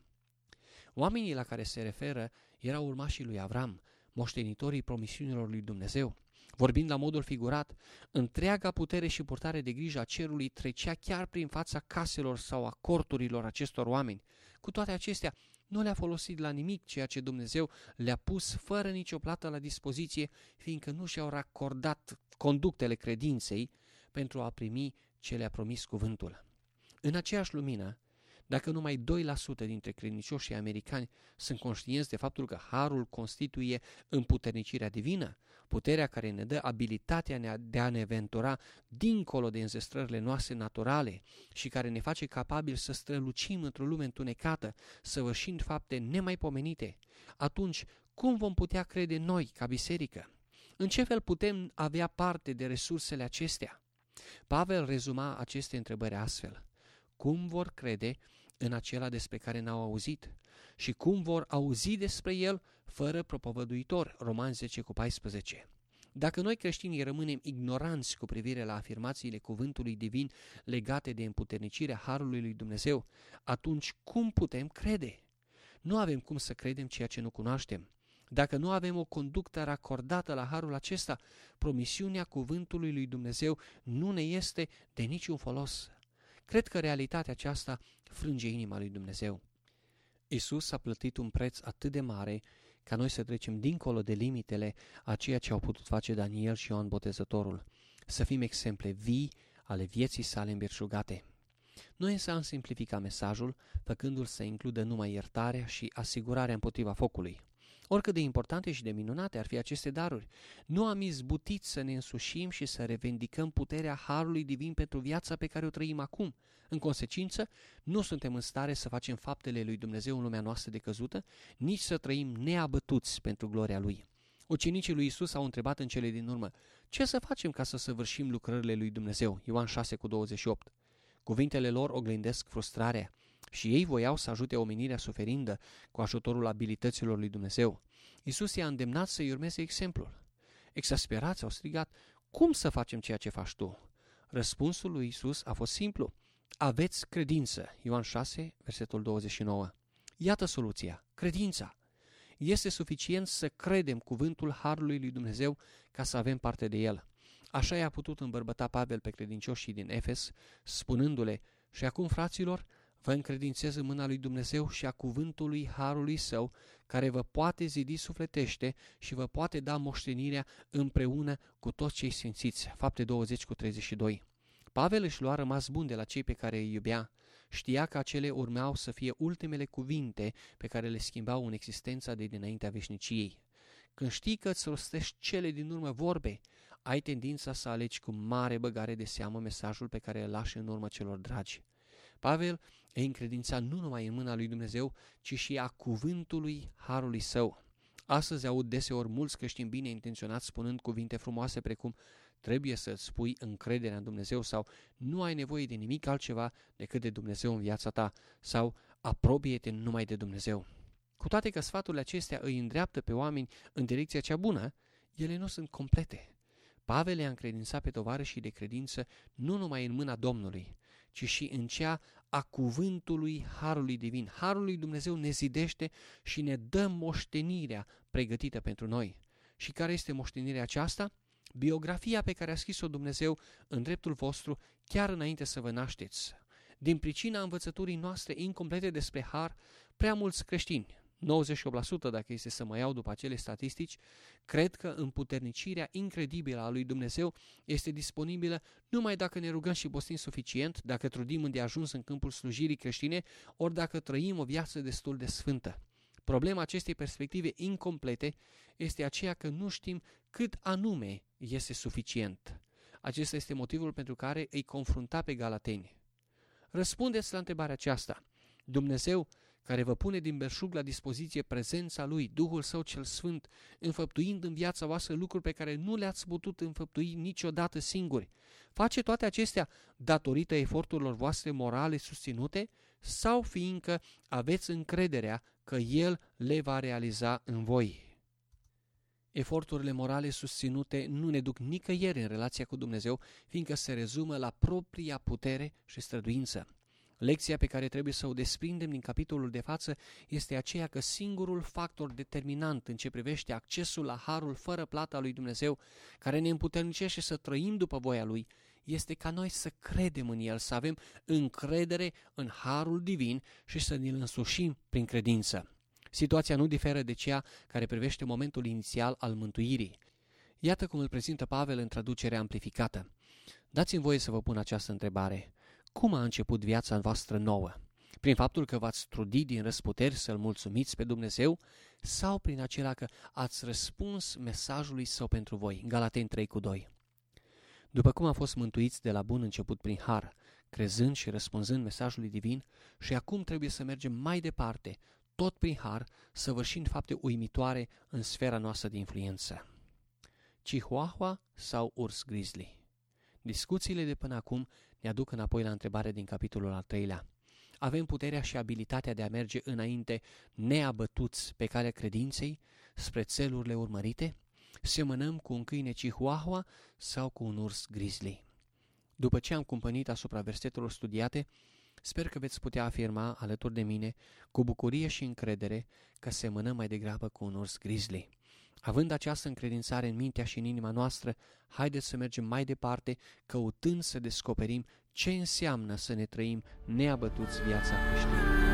S1: Oamenii la care se referă erau urmașii lui Avram, moștenitorii promisiunilor lui Dumnezeu. Vorbind la modul figurat, întreaga putere și purtare de grijă a cerului trecea chiar prin fața caselor sau a corturilor acestor oameni. Cu toate acestea, nu le-a folosit la nimic ceea ce Dumnezeu le-a pus fără nicio plată la dispoziție, fiindcă nu și-au racordat conductele credinței pentru a primi ce le-a promis cuvântul. În aceeași lumină, dacă numai doi la sută dintre credincioșii americani sunt conștienți de faptul că harul constituie împuternicirea divină, puterea care ne dă abilitatea de a ne aventura dincolo de înzestrările noastre naturale și care ne face capabili să strălucim într-o lume întunecată, săvârșind fapte nemaipomenite, atunci cum vom putea crede noi ca biserică? În ce fel putem avea parte de resursele acestea? Pavel rezuma aceste întrebări astfel: cum vor crede în acela despre care n-au auzit? Și cum vor auzi despre el fără propovăduitor? Romani zece cu paisprezece. Dacă noi creștinii rămânem ignoranți cu privire la afirmațiile cuvântului divin legate de împuternicirea harului lui Dumnezeu, atunci cum putem crede? Nu avem cum să credem ceea ce nu cunoaștem. Dacă nu avem o conductă racordată la harul acesta, promisiunea cuvântului lui Dumnezeu nu ne este de niciun folos. Cred că realitatea aceasta frânge inima lui Dumnezeu. Iisus a plătit un preț atât de mare ca noi să trecem dincolo de limitele a ceea ce au putut face Daniel și Ioan Botezătorul, să fim exemple vii ale vieții sale îmbelșugate. Noi însă am simplificat mesajul, făcându-l să includă numai iertarea și asigurarea împotriva focului. Oricât de importante și de minunate ar fi aceste daruri, nu am izbutit să ne însușim și să revendicăm puterea harului divin pentru viața pe care o trăim acum. În consecință, nu suntem în stare să facem faptele lui Dumnezeu în lumea noastră decăzută, nici să trăim neabătuți pentru gloria lui. Ucenicii lui Iisus au întrebat în cele din urmă: ce să facem ca să săvârșim lucrările lui Dumnezeu? Ioan șase cu douăzeci și opt. Cuvintele lor oglindesc frustrarea și ei voiau să ajute omenirea suferindă cu ajutorul abilităților lui Dumnezeu. Iisus i-a îndemnat să-i urmeze exemplul. Exasperați au strigat: cum să facem ceea ce faci tu? Răspunsul lui Iisus a fost simplu: aveți credință. Ioan șase, versetul douăzeci și nouă. Iată soluția, credința. Este suficient să credem cuvântul harului lui Dumnezeu ca să avem parte de el. Așa i-a putut îmbărbăta Pavel pe credincioșii din Efes, spunându-le: și acum, fraților, vă încredințez în mâna lui Dumnezeu și a cuvântului harului său, care vă poate zidi sufletește și vă poate da moștenirea împreună cu toți cei sfințiți. Fapte douăzeci cu treizeci și doi. Pavel își lua rămas bun de la cei pe care îi iubea. Știa că acele urmeau să fie ultimele cuvinte pe care le schimbau în existența de dinaintea veșniciei. Când știi că îți rostești cele din urmă vorbe, ai tendința să alegi cu mare băgare de seamă mesajul pe care îl lași în urmă celor dragi. Pavel îi încredința nu numai în mâna lui Dumnezeu, ci și a cuvântului harului său. Astăzi aud deseori mulți creștini bine intenționați spunând cuvinte frumoase precum: trebuie să-ți pui încrederea în Dumnezeu, sau nu ai nevoie de nimic altceva decât de Dumnezeu în viața ta, sau apropie-te numai de Dumnezeu. Cu toate că sfaturile acestea îi îndreaptă pe oameni în direcția cea bună, ele nu sunt complete. Pavel le-a încredințat pe tovarășii de credință nu numai în mâna Domnului, ci și în cea a cuvântului harului divin. Harul lui Dumnezeu ne zidește și ne dă moștenirea pregătită pentru noi. Și care este moștenirea aceasta? Biografia pe care a scris-o Dumnezeu în dreptul vostru chiar înainte să vă nașteți. Din pricina învățăturii noastre incomplete despre har, prea mulți creștini, nouăzeci și opt la sută dacă este să mă iau după acele statistici, cred că împuternicirea incredibilă a lui Dumnezeu este disponibilă numai dacă ne rugăm și postim suficient, dacă trudim îndeajuns în câmpul slujirii creștine, ori dacă trăim o viață destul de sfântă. Problema acestei perspective incomplete este aceea că nu știm cât anume este suficient. Acesta este motivul pentru care îi confrunta pe galateni. Răspundeți la întrebarea aceasta. Dumnezeu, care vă pune din belșug la dispoziție prezența Lui, Duhul Său cel Sfânt, înfăptuind în viața voastră lucruri pe care nu le-ați putut înfăptui niciodată singuri, face toate acestea datorită eforturilor voastre morale susținute sau fiindcă aveți încrederea că El le va realiza în voi? Eforturile morale susținute nu ne duc nicăieri în relația cu Dumnezeu, fiindcă se rezumă la propria putere și străduință. Lecția pe care trebuie să o desprindem din capitolul de față este aceea că singurul factor determinant în ce privește accesul la harul fără plată al lui Dumnezeu, care ne împuternicește să trăim după voia Lui, este ca noi să credem în El, să avem încredere în harul divin și să ne-l însușim prin credință. Situația nu diferă de cea care privește momentul inițial al mântuirii. Iată cum îl prezintă Pavel în traducerea amplificată. Dați-mi voie să vă pun această întrebare. Cum a început viața voastră nouă? Prin faptul că v-ați trudit din răsputeri să-L mulțumiți pe Dumnezeu sau prin acela că ați răspuns mesajului Său pentru voi? Galateni trei cu doi. După cum am fost mântuiți de la bun început prin har, crezând și răspunzând mesajului divin, și acum trebuie să mergem mai departe, tot prin har, săvârșind fapte uimitoare în sfera noastră de influență. Chihuahua sau urs grizzly? Discuțiile de până acum ne aduc înapoi la întrebarea din capitolul al treilea. Avem puterea și abilitatea de a merge înainte neabătuți pe calea credinței spre țelurile urmărite? Semănăm cu un câine chihuahua sau cu un urs grizzly? După ce am cumpănit asupra versetelor studiate, sper că veți putea afirma alături de mine cu bucurie și încredere că semănăm mai degrabă cu un urs grizzly. Având această încredințare în mintea și în inima noastră, haideți să mergem mai departe, căutând să descoperim ce înseamnă să ne trăim neabătuți viața creștină.